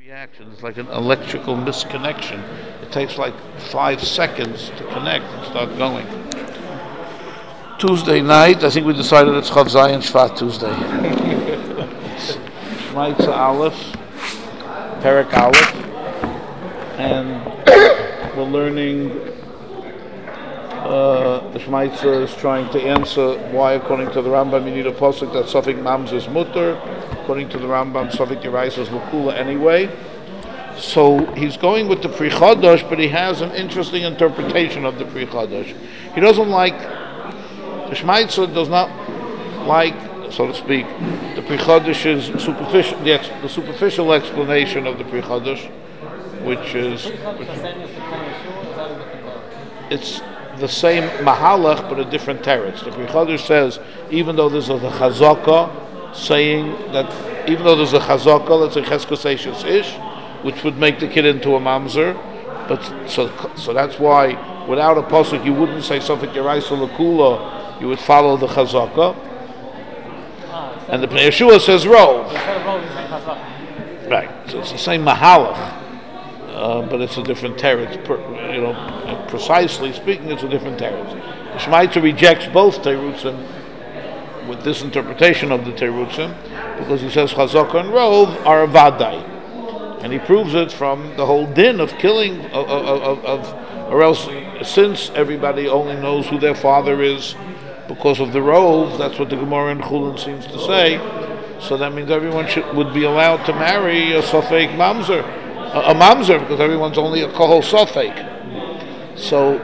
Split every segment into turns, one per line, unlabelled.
reaction. It's like an electrical misconnection. It takes like 5 seconds to connect and start going. Tuesday night, I think we decided it's Chav Zayin Shvat Tuesday. Shmaitza Aleph, Perek Aleph, and we're learning. The Shmaitza is trying to answer why, according to the Rambam, you need a pasuk that Safik Mams is mutter. According to the Rambam, Safik Yerais is Lukula anyway. So he's going with the Pri Chodosh, but he has an interesting interpretation of the Pri Chodosh. He doesn't like, the Shmaitza does not like, so to speak, the Pri Chodosh's superficial, the superficial explanation of the Pri Chodosh, which is, it's the same mahalach but a different teretz. The Pri Chodosh says, even though there's a chazaka saying that, even though there's a chazaka, let's say cheskos eishes ish, which would make the kid into a mamzer, but so that's why without a pasuk you wouldn't say something yeraisa lekula, you would follow the chazaka. And the Pnei Yeshua says rov. Right, so it's the same mahalach. But it's a different teretz. Precisely speaking, it's a different teretz. The Shmaitza rejects both terutzim with this interpretation of the terutzim because he says chazaka and rov are vadai, and he proves it from the whole din of killing or else, since everybody only knows who their father is because of the rov. That's what the Gemara in Chulin seems to say. So that means everyone would be allowed to marry a sofek mamzer. A mamzer, because everyone's only a kohol sofek. So,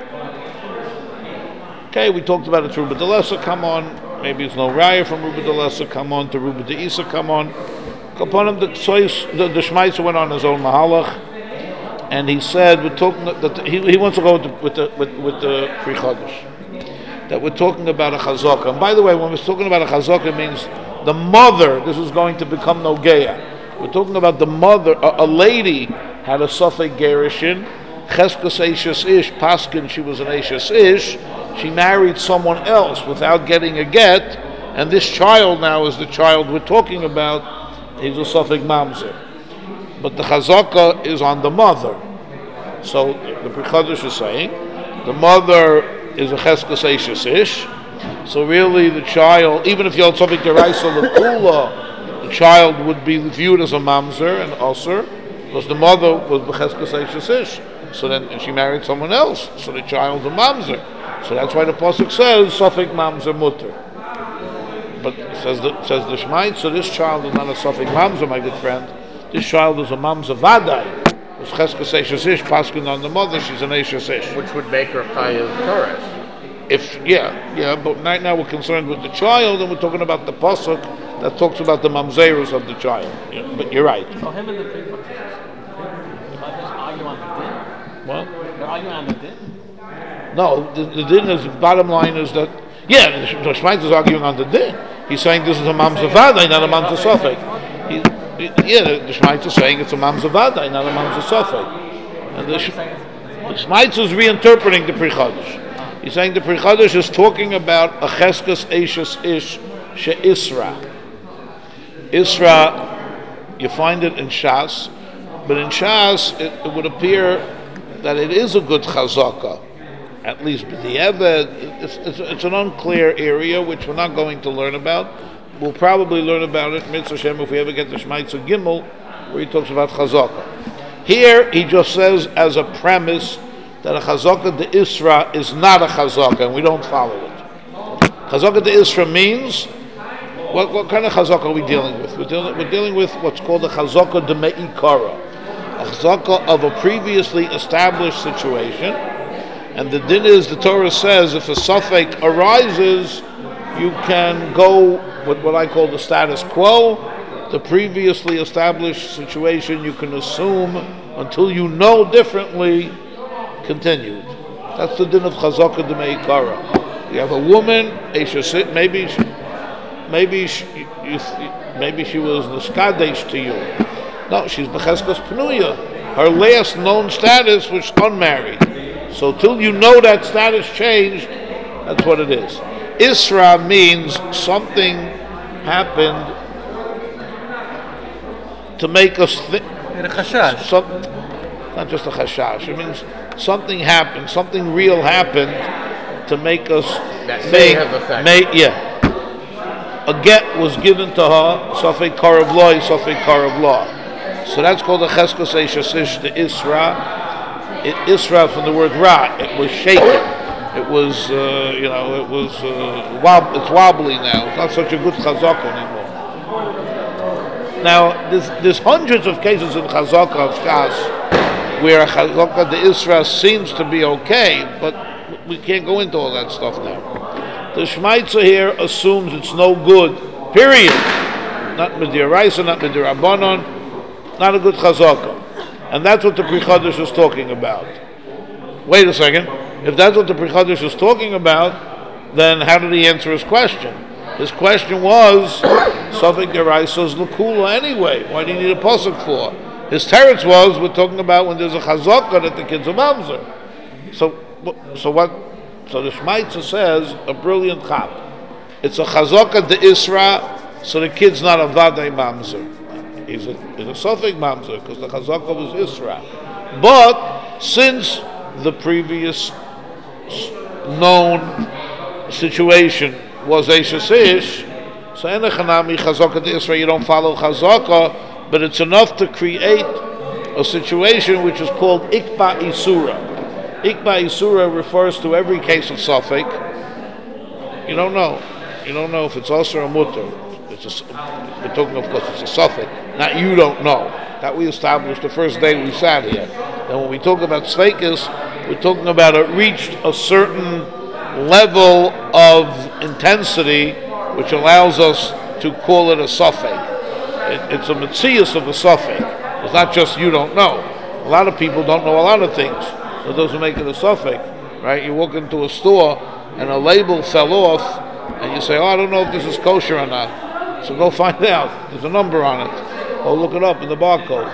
okay, we talked about it to Ruba Delesa, come on. Maybe it's no raya from Ruba Delesa, come on, to Ruba De Isa, come on. Upon him, the Shmaitza went on his own mahalach, and he said, we're talking that he wants to go with the Pri Chodosh, that we're talking about a chazaka. And by the way, when we're talking about a chazaka, it means the mother, this is going to become nogeya. We're talking about the mother. A lady had a safek gerushin, cheskos eishes ish, paskin, she was an eishes ish. She married someone else without getting a get, and this child now is the child we're talking about. He's a safek mamzer, but the chazaka is on the mother. So the Pri Chodosh is saying the mother is a cheskos eishes ish. So really, the child, even if you had safek deraisa lekula, the child would be viewed as a mamzer and usher because the mother was b'cheskos eishes ish. So then, and she married someone else, so the child's a mamzer. So that's why the pasuk says safek mamzer mutter. But says the Shmaitza, so this child is not a safek mamzer, my good friend. This child is a mamzer vadai. It's cheskos eishes ish, paskin on the mother, she's an eishes ish,
which would make her chayav Torah.
But right now we're concerned with the child, and we're talking about the pasuk that talks about the mamzerus of the child. Yeah, but you're right.
So him and the Pri Chodosh, argue on the din?
What?
They're arguing on the din?
No, the din is, bottom line is that, the Shmaitza is arguing on the din. He's saying this is a mamzer vadai, not a mamzer sofek. The Shmaitza is saying it's a mamzer vadai, not a mamzer sofek. And the Shmaitza is reinterpreting the Pri Chodosh. He's saying the Pri Chodosh is talking about a cheskos eishes ish she'isra. Isra, you find it in Shas, but in Shas it would appear that it is a good chazaka, at least b'di'evet. It's an unclear area which we're not going to learn about. We'll probably learn about it, Mitzvah Shem, if we ever get to Shmaitza Gimel, where he talks about chazaka. Here he just says as a premise that a chazaka de Isra is not a chazaka, and we don't follow it. Chazaka de Isra means, what kind of chazaka are we dealing with? We're dealing with what's called a chazaka de me'ikara, a chazaka of a previously established situation, and the din is, the Torah says, if a safek arises, you can go with what I call the status quo, the previously established situation you can assume until you know differently, continued. That's the din of chazaka de me'ikara. You have a woman, maybe she was niskadesh to you. No, she's b'cheskos pnuya. Her last known status was unmarried. So till you know that status changed, that's what it is. Isra means something happened to make us
The chashash.
Not just a chashash. It means something happened, something real happened to make us
That may have effect.
A get was given to her, safek karav law, safek karav law. So that's called a cheskos eishasish, the isra. Isra from the word ra. It was shaken. It was, it's wobbly now. It's not such a good chazaka anymore. Now, there's hundreds of cases in chazaka of Shas where chazaka the Isra seems to be okay, but we can't go into all that stuff now. The Shmaitza here assumes it's no good, period. Not midiraisa, not midirabanon, not a good chazaka. And that's what the Pri Chadash is talking about. Wait a second. If that's what the Pri Chadash is talking about, then how did he answer his question? His question was, Safek Deraisa's Lakula anyway. Why do you need a pasuk for? His teretz was, we're talking about when there's a chazaka that the kid's a mamzer. So what? So the Shmaitza says, a brilliant chap. It's a chazaka de Isra, so the kid's not a vadai mamzer. He's a Safek mamzer, because the chazaka was Isra. But, since the previous known situation was Eishes Ish, so in the Chanami Chazaka de Israel, you don't follow Chazaka, but it's enough to create a situation which is called Ikba Isura. Ikba Isura refers to every case of Safek. You don't know. You don't know if it's Osir or Mutter. We're talking, of course, it's a Safek. Not you don't know. That we established the first day we sat here. And when we talk about Sveikis, we're talking about it reached a certain level of intensity which allows us to call it a Safek. It's a Metzias of a Safek. It's not just you don't know. A lot of people don't know a lot of things. That doesn't make it a Safek, right? You walk into a store and a label fell off and you say, I don't know if this is kosher or not. So go find out. There's a number on it. Go look it up in the barcode.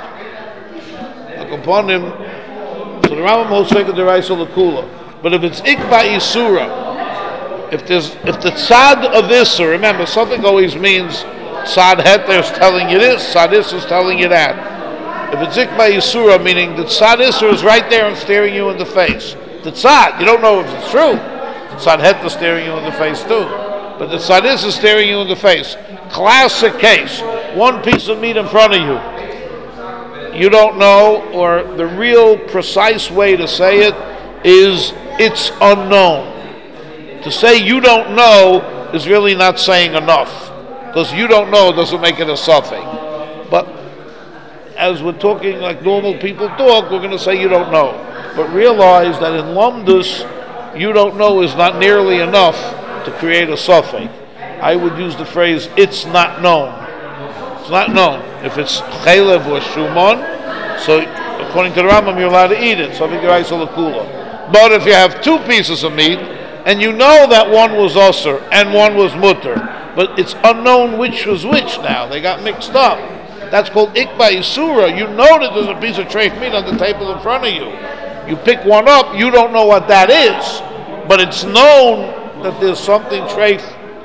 Upon him, so the Rambam holds Sfeika Deraisa Lakula. But if it's Ikba Isura, if the Tzad of Isra, remember, something always means Tzad Heter is telling you this, Tzad Isra is telling you that. If it's Ikba Isura, meaning the Tzad Isra is right there and staring you in the face. The Tzad, you don't know if it's true. The Tzad Heter is staring you in the face too. But the Tzad Isra is staring you in the face. Classic case. One piece of meat in front of you. You don't know, or the real precise way to say it is it's unknown. To say you don't know is really not saying enough, because you don't know doesn't make it a suffix. But as we're talking like normal people talk, we're going to say you don't know. But realize that in Lumdus, you don't know is not nearly enough to create a suffix. I would use the phrase, it's not known. It's not known. If it's chaylev or shumon, so according to the Rambam, you're allowed to eat it. So but if you have two pieces of meat, and you know that one was osir and one was mutter, but it's unknown which was which now, they got mixed up. That's called ikba isura. You know that there's a piece of treif meat on the table in front of you. You pick one up, you don't know what that is, but it's known that there's something treif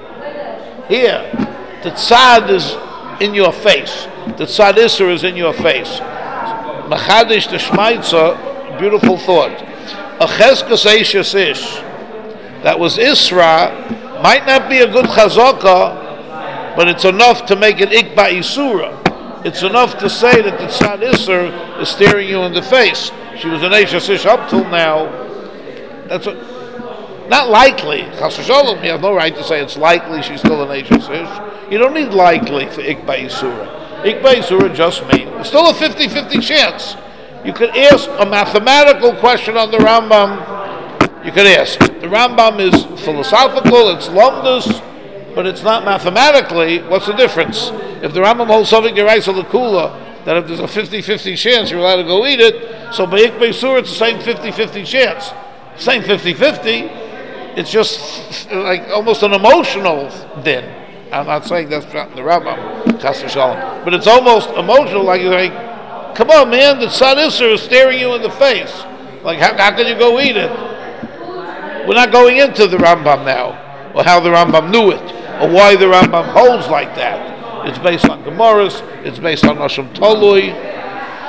here. The tzad is in your face. The tzad isra is in your face. Machadish the Shmaitza, beautiful thought. A cheskes eishes ish, that was Isra, might not be a good chazaka, but it's enough to make it ikba isura. It's enough to say that the tzad isra is staring you in the face. She was an eishes ish up till now. That's not likely. Chas v'sholom, you have no right to say it's likely she's still an eishes ish. You don't need likely for ikba isura. Ikba isura just means it's still a 50-50 chance. You could ask a mathematical question on the Rambam. You could ask. The Rambam is philosophical, it's lumdus, but it's not mathematically. What's the difference? If the Rambam holds something Yeraisa Lakula, that if there's a 50-50 chance, you're allowed to go eat it, so by Ikba Isura, it's the same 50-50 chance. Same 50-50, it's just like almost an emotional din. I'm not saying that's not the Rambam, Chas v'shalom, but it's almost emotional, like you're like, come on, man, the Tzad Isra is staring you in the face. Like, how can you go eat it? We're not going into the Rambam now, or how the Rambam knew it, or why the Rambam holds like that. It's based on Gemaras, it's based on Nashim Tolui.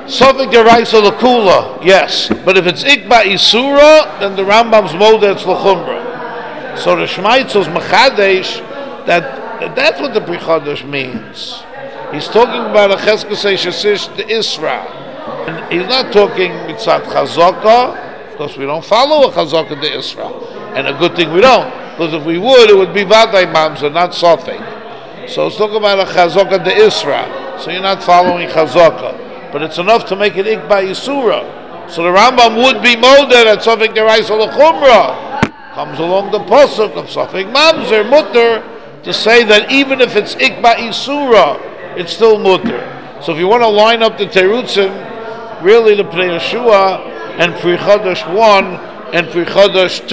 Sofik deraisa l'kula, yes. But if it's ikba isura, then the Rambam's moda it's l'chumra. So the Shmaitzel's mechadesh that's what the Pri Chadash means. He's talking about a cheskes shesish the Isra, and he's not talking mitzat chazaka, because we don't follow a chazaka the Isra, and a good thing we don't, because if we would, it would be vaday mamzer, not sofik. So it's talking about a chazaka the Isra, so you're not following chazaka. But it's enough to make it ikba yisura. So the Rambam would be molded at Sofik deraisa l'chumra. Comes along the pasuk of Sofik mamzer mutter to say that even if it's ikba yisura, it's still mutter. So if you want to line up the terutzim, really the Pnei Yeshua and Pri Chadash 1 and Pri Chadash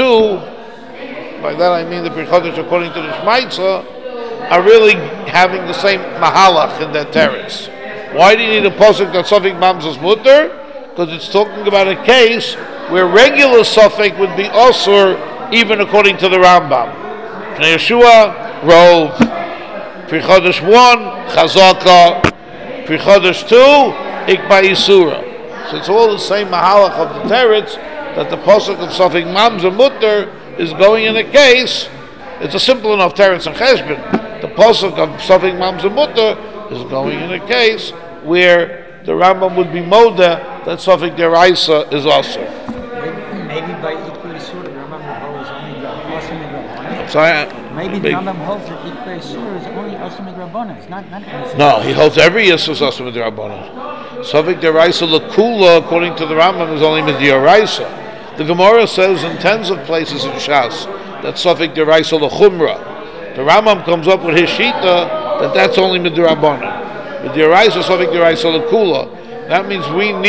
2, by that I mean the Pri Chadash according to the Shmaitza, are really having the same mahalach in their teretz. Why do you need a pasuk that Sofik mamzer's mutter? Because it's talking about a case where regular Sofik would be osur even according to the Rambam. Pnei Yeshua, Rov. Pri Chadash 1, Chazaka. Pri Chadash 2, Ikba Yisura. So it's all the same mahalach of the teretz that the pasuk of Sofik mamzer mutter is going in a case. It's a simple enough teretz and cheshbon. The pasuk of Sofik mamzer mutter is going in a case where the Rambam would be moda that Sofik deraisa is also.
Maybe by Ikba Yisura, the Rambam holds only Asim
Sorry,
maybe the Rambam holds that Ikba Yisura is only Asim Rabbanan. It's not.
No, he holds every Yisur is also Midrabanan. Sofik deraisa l'kula, according to the Rambam, is only Midrabanan. The Gemara says in tens of places in Shas that Sofik deraisa l'chumra. The Rambam comes up with his shita that's only midrabanan. Midraisa Sofik deraisa l'kula. That means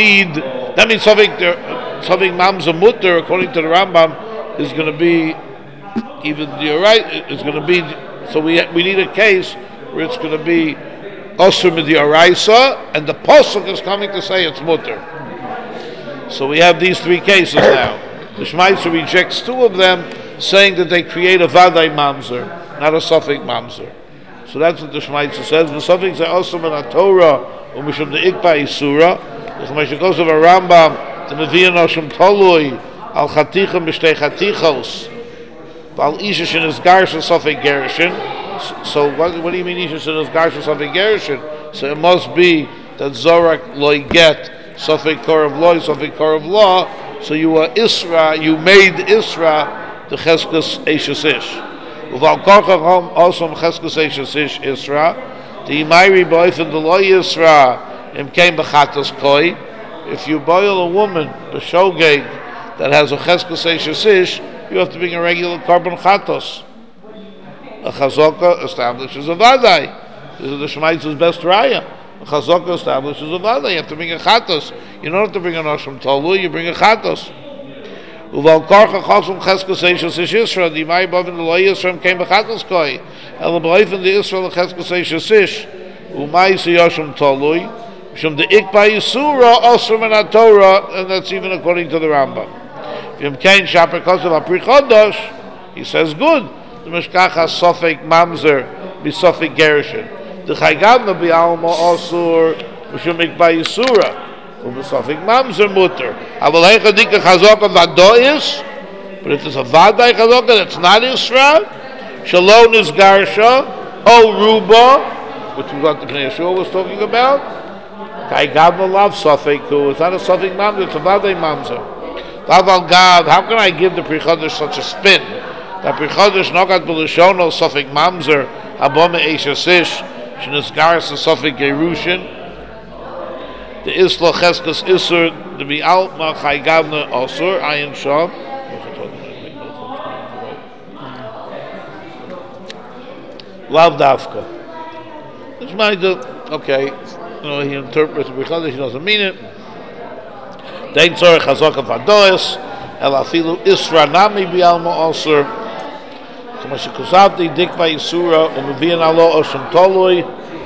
Sofik mamzer mutter according to the Rambam is going to be even the it's going to be. So we need a case where it's going to be osur midraisa, and the pasuk is coming to say it's mutter. So we have these three cases now. The Shmaitzer rejects two of them, saying that they create a vaday mamzer, not a Sofik mamzer. So that's what the Shmaitzer says. The Sofik say osur min Torah or mishum the ikba isura. The Shmaitzer goes of a Rambam the Mevi'an Oshim Tolui al chatichim b'shtei chatichos al isha shenis garshin Sofik gerushin. So what do you mean isha shenis garshin Sofik gerushin? So it must be that Zorak loy get Sofik korav loy Sofik korav law. So you are Isra, you made Isra the cheskes eishes ish. Uval korchachom also cheskes eishes ish Isra. The imayri boyfriend the loy Isra im came bechatos koi. If you boil a woman, the shogeg, that has a cheskes eishes ish, you have to bring a regular carbon chatos. A chazaka establishes a vaday. This is the Shmaitz's best raya. A chazaka establishes a vaday. You have to bring a chatos. You don't have to bring an osham tolu. You bring a chatos. Uval karcha chasum cheskes eishes ish Yisra. The imay bovin the lo Yisra came bechatos koi. El b'leifin the Yisra the cheskes eishes ish. Umay si osham tolu. From the ikba yisura osur min Torah, and that's even according to the Rambam. V'im kein shaper kosev Pri Chadash, he says good. The mishkacha Sofik mamzer be Sofik gerushin. The chaygavna be alma osur v'shum ikba yisura u'be Sofik mamzer mutter. Aval hecha dika chazaka vadois, but if it's a vaday chazaka that's not Yisra, shalom is garsha o ruba, which is what the Pnei Yeshua was talking about. Kai Gavna loves Sofik. It's not a Sofik mamzer, it's a vaday mamzer. Daval Gav, how can I give the Pri Chadash such a spin? That Pri Chadash nogat b'lishono Sofik mamzer habome eishes ish shenisgaris and Sofik gerushin. The isla cheskes isur the bi'alma Chai Gavna osur ayin sham. Lav dafka. This might do okay. You know, he interprets Pri Chadash, he doesn't mean it. Dein tzorech hazaka vadois, el afilu Isra nami bi'alma osur. Kama shekuzavti dikva Yisura, u'mevi'an alo osham toloi.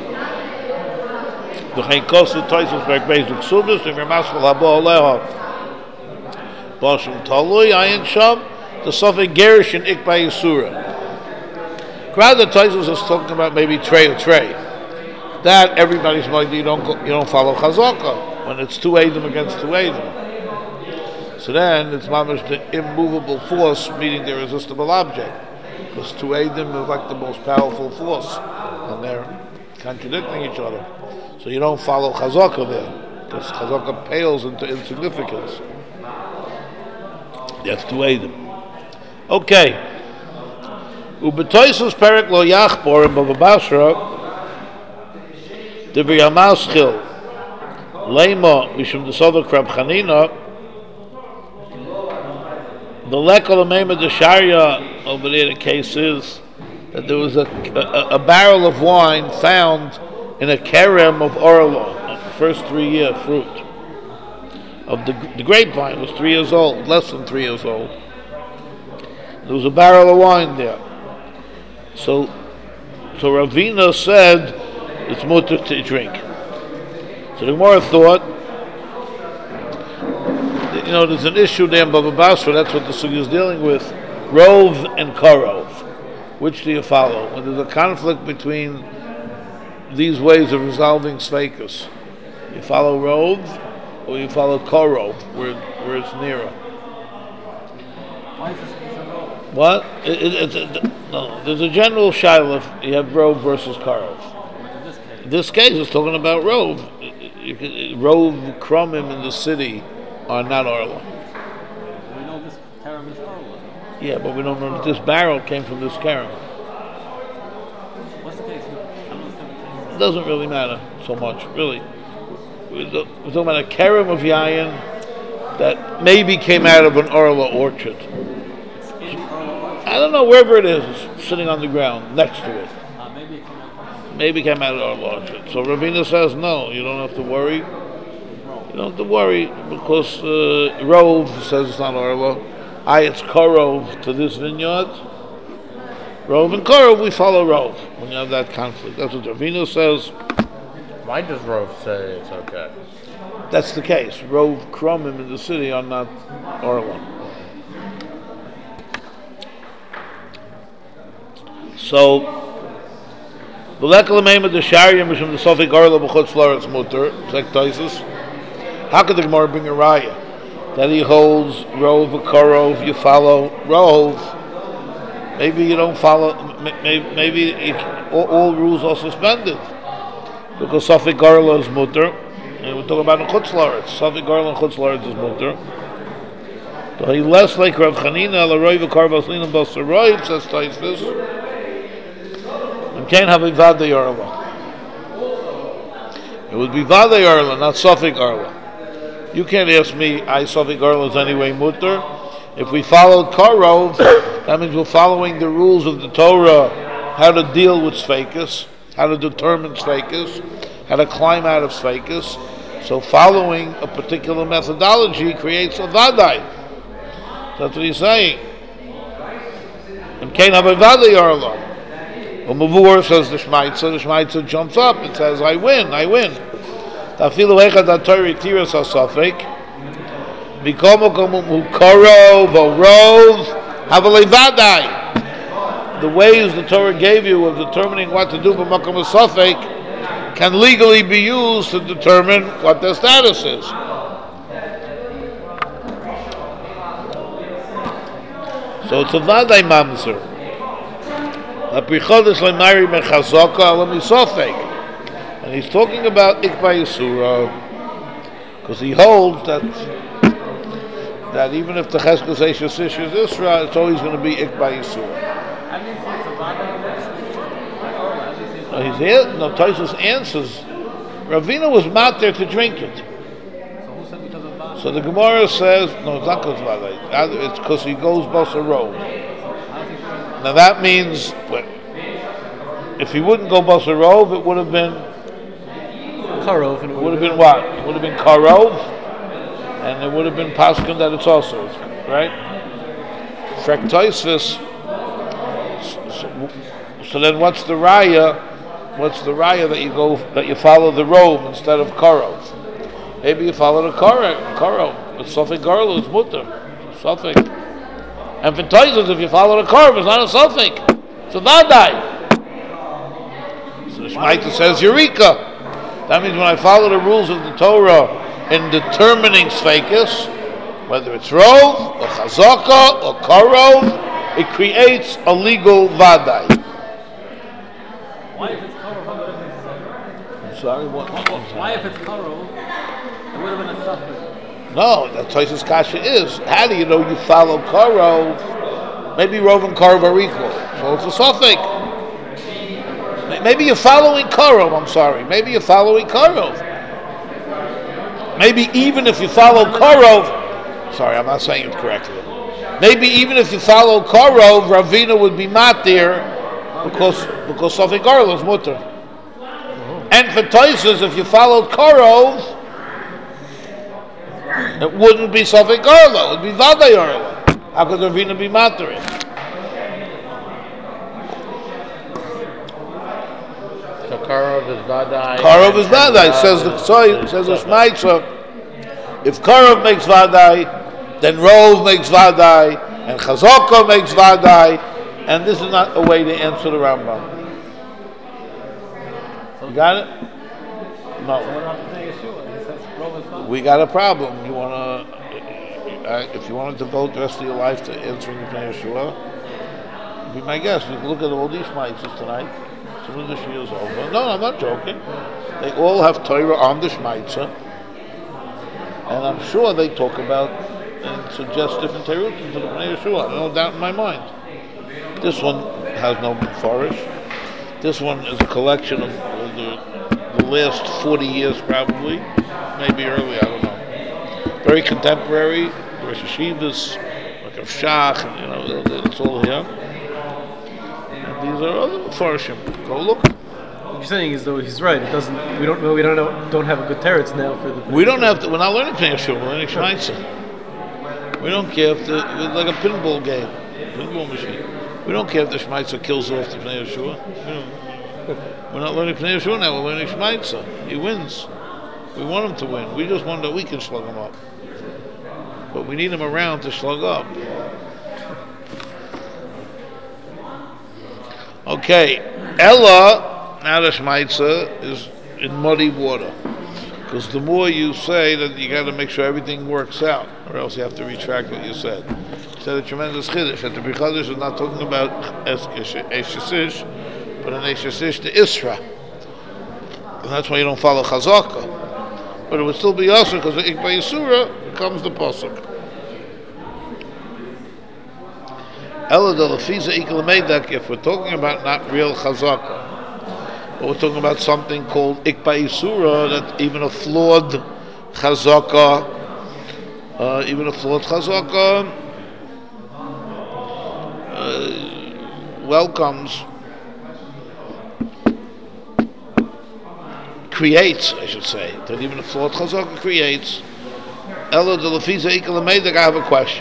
V'chein kosu toisus berg beis l'ksubis, v'mermasvel habo aleha. B'osham toloi, ayin sham, the Sofik gerushin ikba Yisura. Rather, toisus is talking about maybe trey or trey. That everybody's mind, you don't follow chazaka. when it's two Eidim against two Eidim. So then it's mamish the immovable force meeting the irresistible object. Because two Eidim is like the most powerful force, and they're contradicting each other. So you don't follow Chazaka there, because Chazaka pales into insignificance. That's two Eidim. Okay. Ubetoisus perek lo yachbor in Bava Basra, the B'yamaschil, Lema, Mishum the Sodok Rab Chanina, the Lekol Amema de Sharia over there, the case is that there was a barrel of wine found in a kerem of Orlo, the first 3-year fruit. Of the grapevine was 3 years old, less than 3 years old. There was a barrel of wine there. So Ravina said it's mutter to drink. So the Gemara thought, there's an issue there in Bava Basra, that's what the Sugi is dealing with, Rov and Karov. Which do you follow? When there's a conflict between these ways of resolving Sveikus, you follow Rov or you follow Karov, where it's nearer.
Why is this case a Rov?
What? No, there's a general shiloh. You have Rov versus Karov.
But
In this case, it's talking about Rov. Rov Kromim in the city are not Orla.
we know this Karam is Orla.
Yeah, but we don't know that this barrel came from this Karam.
What's the case? I don't understand the case.
It doesn't really matter so much, really. We're talking about a Karam of Yayin that maybe came out of an Orla orchard.
It's in Orla Orchard.
I don't know, wherever it is, it's sitting on the ground next to it.
Maybe it came out.
Maybe came out of Orla orchard. So Ravina says, no, you don't have to worry. You don't have to worry because Rov says it's not Orla. It's Karov to this vineyard. Rov and Karov, we follow Rov when you have that conflict. That's what Ravina says.
Why does Rov say it's okay?
That's the case. Rov Kromim in the city are not Orla. So, the lekal meima the sharia mishum the sofik Orla b'chutz la'aretz mutter. It's like Taisus. How could the Gemara bring a raya that he holds Rov Karov? You follow Rov. Maybe you don't follow. Maybe all rules are suspended because Safik Garla is mutter, and we're talking about the Chutz La'aretz. Safik Garla and Chutz La'aretz is mutter. So he less like Rav Chanina LaRoiv Karvas Linam Basaroiv says Taisvis. You can't have a Vadei Arla. It would be Vadei Arla, not Safik Arla. You can't ask me, Safik Arla is anyway mutter. If we followed Karov, that means we're following the rules of the Torah, how to deal with Sveikus, how to determine Sveikus, how to climb out of Sveikus. So following a particular methodology creates a Vadai. That's what he's saying. And can't have a Vadai Arla. Well, Mavur says the Shmaitza jumps up and says, I win. Tafilu echad ha-Torah tiras ha-Safek. The ways the Torah gave you of determining what to do for Makom HaSafek can legally be used to determine what their status is. So it's a Vadai Mamzer. And he's talking about Ikba Yisura because he holds that even if the Cheskel says Shasish is Isra, it's always going to be Ikba Yisura. No, he's here. No, Taisus answers. Ravina was matir to drink it.
So who said because of that?
So the Gemara says, no, it's not because of that. It's because he goes Basar Rov. Now that means, if he wouldn't go Basar Rov, it would have been
Karov.
It would have been what? It would have been Karov, and it would have been Paskin that it's also, right? Frektoisvis. So then what's the raya? What's the raya that you follow the Rov instead of Karov? Maybe you follow the Karov. It's Safek Garlu, it's mutter. Safek. And for Toisus, if you follow the Karov, it's not a Safek. It's a Vadai. So the Shmaita says Eureka. That means when I follow the rules of the Torah, in determining Sfeikis, whether it's Rov, or Chazaka, or Karov, it creates a legal Vadai.
Why if it's Karo?
I'm sorry, what?
Why if it's Karo, it would have been a suffix?
No, the Tosis Kasha is, how do you know you follow Karov? Maybe Rov and Karov are equal, so it's a suffix. Maybe you're following Karov, I'm sorry. Maybe you're following Karov. Maybe even if you follow Karov, sorry, I'm not saying it correctly. Maybe even if you follow Karov, Ravina would be matir because Safek Arlo is mutter. And for Toises, if you followed Karov, it wouldn't be Safek Arlo, it would be Vaday Arlo. How could Ravina be matir?
So Karov is Vadai.
Karov is Vadai, says the Shmaitza. If Karov makes Vadai, then Rov makes Vadai, and Chazaka makes Vadai, and this is not a way to answer the Rambam. You got it? No. We got a problem. You wanna, if you wanted to devote the rest of your life to answering the Pnei Yeshua, be my guest. You can look at all these Shmaitzes tonight. As soon as the Shia is over. No, I'm not joking. They all have Torah on the Shmaitza. And I'm sure they talk about and suggest different terutim to the Pnei Yeshua. No doubt in my mind. This one has no Mefarish. This one is a collection of the last 40 years probably. Maybe early, I don't know. Very contemporary. Rosh Hashivas, like of Shach, and, it's all here. These are other Mefarshim. Go look.
What you're saying is, though, he's right. It doesn't. We don't have a good teretz now for the.
We don't have to. We're not learning Pnei Yeshua. We're learning Shmaitza. We don't care if it's like a pinball game, pinball machine. We don't care if the Shmaitza kills off the Pnei Yeshua. We're not learning Pnei Yeshua now. We're learning Shmaitza. He wins. We want him to win. We just want that we can slug him up. But we need him around to slug up. Okay, Ella, now the Shmaitza, is in muddy water. Because the more you say that you got to make sure everything works out, or else you have to retract what you said. You said a tremendous chiddush. That the B'chadish is not talking about Eshesish, but an Eshesish to Isra. And that's why you don't follow Chazaka. But it would still be also because the Ikba Yisura comes the Pasuk. If we're talking about not real chazaka, but we're talking about something called ikba isura, that even a flawed chazaka, welcomes, creates, I should say, that even a flawed chazaka creates. Ella de lefiza ikla meidek. I have a question.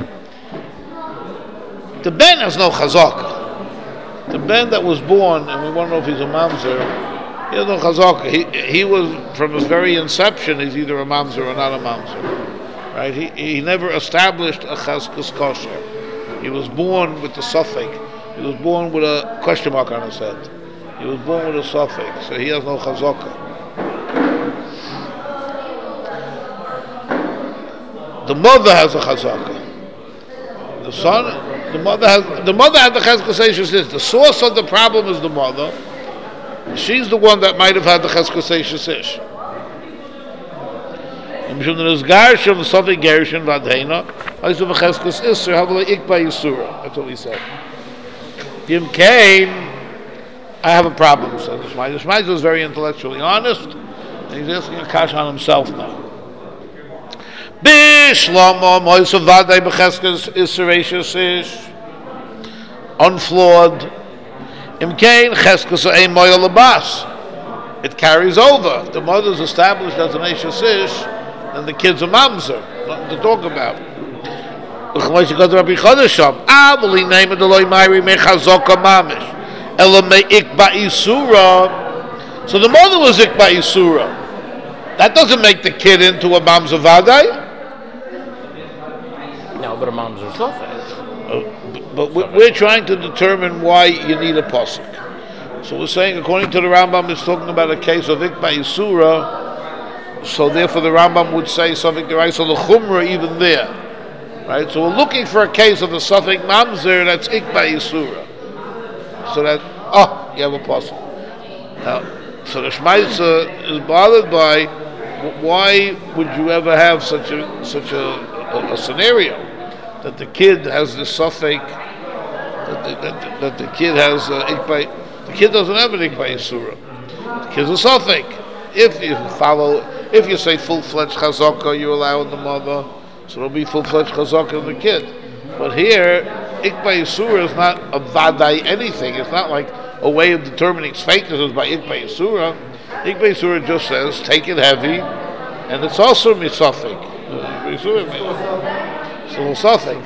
The Ben has no chazaka. The Ben that was born, and we want to know if he's a mamzer, he has no chazaka. He was, from his very inception, he's either a mamzer or not a mamzer. Right? He never established a chazkas kosher. He was born with the suffix. He was born with a question mark on his head. He was born with a suffix, so he has no chazaka. The mother has a chazaka. The son. The mother had the cheskas eishes. The source of the problem is the mother. She's the one that might have had the cheskas eishes. That's what we said. Tim Kane, I have a problem. So the Shmaitza is very intellectually honest, and he's asking a kash on himself now. Bishlama moisav vaday b'cheskas iseracious ish unflawed. Imkain cheskas ein moya labas. It carries over. The mother's established as an eishes ish, and the kids are mamzer. Nothing to talk about. Avoli name of the loy mayri mechazoka mamish ela me ikba isura. So the mother was ikba isura. That doesn't make the kid into a mamzer vaday.
No, but a mom's are suffix.
But we're trying to determine why you need a pasuk. So we're saying, according to the Rambam, it's talking about a case of ikba isura. So therefore, the Rambam would say something deraisa l'chumra even there, right? So we're looking for a case of the suffix mamzer that's ikba yisura. So that you have a puzzle. Now, so the Shmaitza is bothered by why would you ever have such a scenario that the kid has the suffix that the kid has ikba. The kid doesn't have an ikba yisura. The kid's a suffix. If you say full-fledged chazaka, you allow in the mother, so it'll be full-fledged chazaka in the kid. But here, ikba yisura is not a vadai anything. It's not like a way of determining sfeikus is by ikba yisura. Ikba yisura just says take it heavy, and it's also misafik. It's a misafik.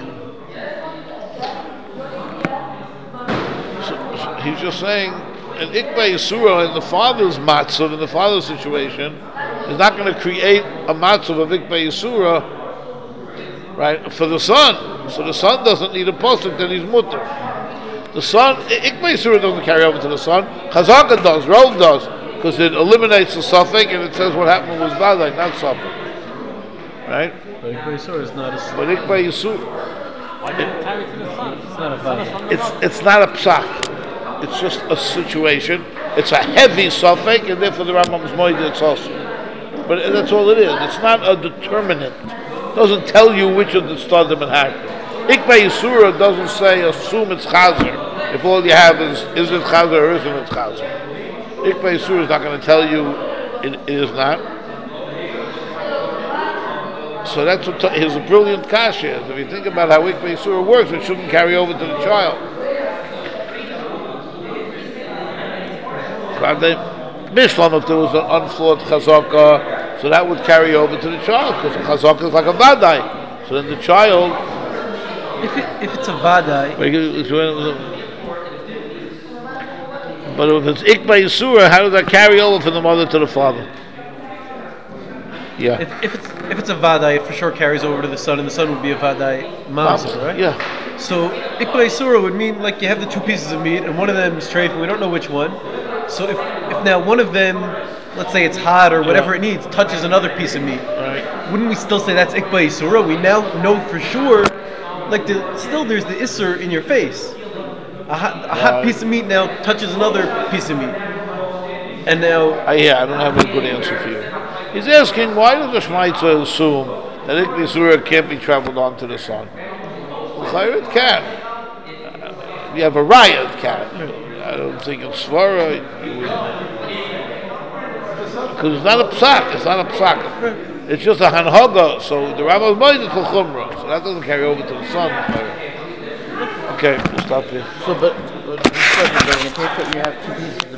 So he's just saying, an ikba yisura in the father's matzav, in the father's situation, is not going to create a matzav of ikba yisura, right, for the son. So the son doesn't need a posuk, then he's mutter. The son, ikba yisura doesn't carry over to the son. Chazaka does, Rov does, because it eliminates the suffix and it says what happened was vaday, not suffix. Right?
But ikba yisura is not a.
But ikba yisura,
Why didn't it carry to the son?
It's not a vaday.
it's not a psak. It's just a situation. It's a heavy suffix, and therefore the Rambam's moed it's also. But that's all it is. It's not a determinant. It doesn't tell you which of the stadim it happened. Ikba yisura doesn't say assume it's chazer. If all you have is it chazer or isn't it chazer. Ikba yisura is not going to tell you it is not. So that's what here's a brilliant kasha. If you think about how ikba yisura works, it shouldn't carry over to the child. Mishlam, if there was an unflawed chazaka, so that would carry over to the child because the chazaka is like a vadai. So then the child,
If it's a vadai,
but if it's ikba yisura, how does that carry over from the mother to the father? Yeah.
if it's a vadai, it for sure carries over to the son, and the son would be a vadai mamzer, right?
Yeah.
So ikba yisura would mean like you have the two pieces of meat, and one of them is treif, and we don't know which one. So if now one of them, let's say it's hot or whatever it needs, touches another piece of meat,
Right.
wouldn't we still say that's ikba yisura? We now know for sure, like there's the isser in your face. A hot piece of meat now touches another piece of meat, and now
I don't have a good answer for you. He's asking, why does the Shmaitza assume that ikba yisura can't be traveled on to the son? It can. You have a riot, it can. I don't think it's svara. Because it's not a psak. It's not a psak. It's just a hanhaga. So the Rambam's mind is l'chumra. So that doesn't carry over to the son. Okay, we'll stop here.
So, but in the case that you have two pieces of